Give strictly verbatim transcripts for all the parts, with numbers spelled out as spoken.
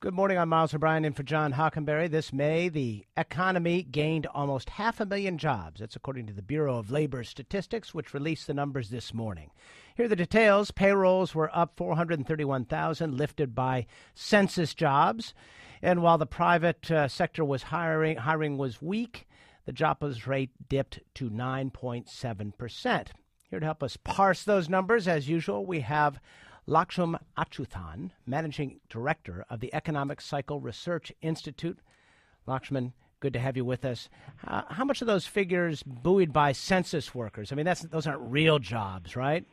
Good morning. I'm Miles O'Brien in for John Hockenberry. This May, the economy gained almost half a million jobs. That's according to the Bureau of Labor Statistics, which released the numbers this morning. Here are the details. Payrolls were up four hundred thirty-one thousand, lifted by census jobs. And while the private uh, sector was hiring, hiring was weak, the jobless rate dipped to nine point seven percent. Here to help us parse those numbers, as usual, we have Lakshman Achuthan, Managing Director of the Economic Cycle Research Institute. Lakshman, good to have you with us. Uh, how much of those figures buoyed by census workers? I mean, that's those aren't real jobs, right?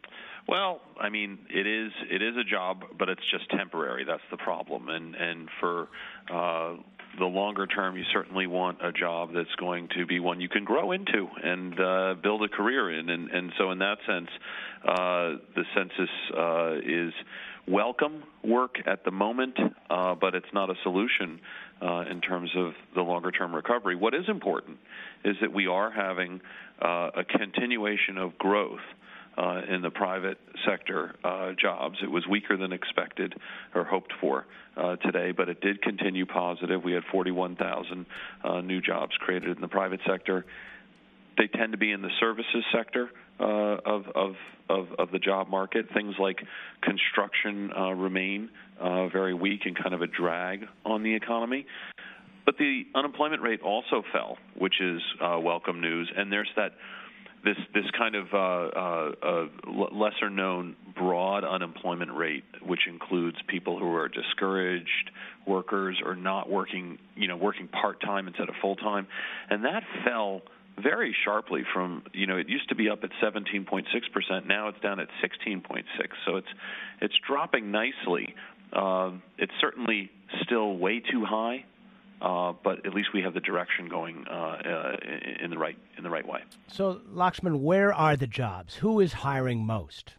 Well, I mean, it is it is a job, but it's just temporary. That's the problem. And and for uh, the longer term, you certainly want a job that's going to be one you can grow into and uh, build a career in. And, and so in that sense, uh, the census uh, is welcome work at the moment, uh, but it's not a solution uh, in terms of the longer-term recovery. What is important is that we are having uh, a continuation of growth Uh, in the private sector uh, jobs. It was weaker than expected or hoped for uh, today, but it did continue positive. We had forty-one thousand uh, new jobs created in the private sector. They tend to be in the services sector uh, of, of, of, of the job market. Things like construction uh, remain uh, very weak and kind of a drag on the economy. But the unemployment rate also fell, which is uh, welcome news, and there's that This this kind of uh, uh, uh, lesser-known broad unemployment rate, which includes people who are discouraged workers or not working, you know, working part-time instead of full-time, and that fell very sharply from, you know, it used to be up at seventeen point six percent. Now it's down at sixteen point six. So it's it's dropping nicely. Uh, it's certainly still way too high. Uh, but at least we have the direction going uh, uh, in the right in the right way. So, Lakshman, where are the jobs? Who is hiring most?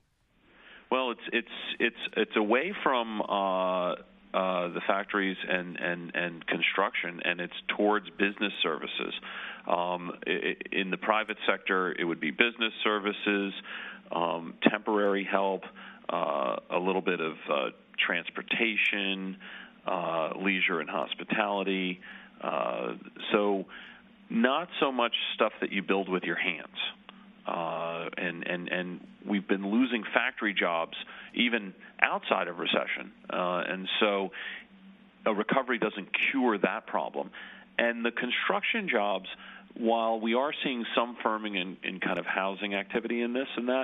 Well, it's it's it's it's away from uh, uh, the factories and, and, and construction, and it's towards business services. Um, in the private sector, it would be business services, um, temporary help, uh, a little bit of uh, transportation. Uh, leisure and hospitality. Uh, so not so much stuff that you build with your hands. Uh, and, and, and we've been losing factory jobs even outside of recession. Uh, and so a recovery doesn't cure that problem. And the construction jobs, while we are seeing some firming in, in kind of housing activity in this and that,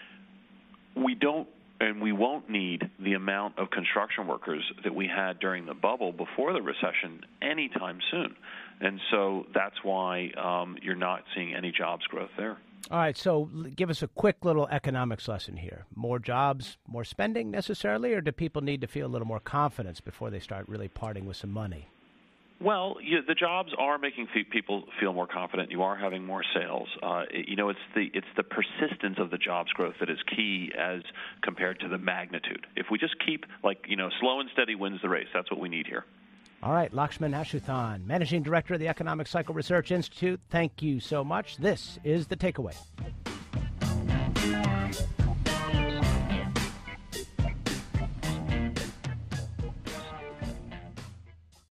we don't And we won't need the amount of construction workers that we had during the bubble before the recession anytime soon. And so that's why um, you're not seeing any jobs growth there. All right, so give us a quick little economics lesson here. More jobs, more spending necessarily, or do people need to feel a little more confidence before they start really parting with some money? Well, you, the jobs are making people feel more confident. You are having more sales. Uh, it, you know, it's the it's the persistence of the jobs growth that is key as compared to the magnitude. If we just keep, like, you know, slow and steady wins the race. That's what we need here. All right, Lakshman Achuthan, Managing Director of the Economic Cycle Research Institute. Thank you so much. This is The Takeaway.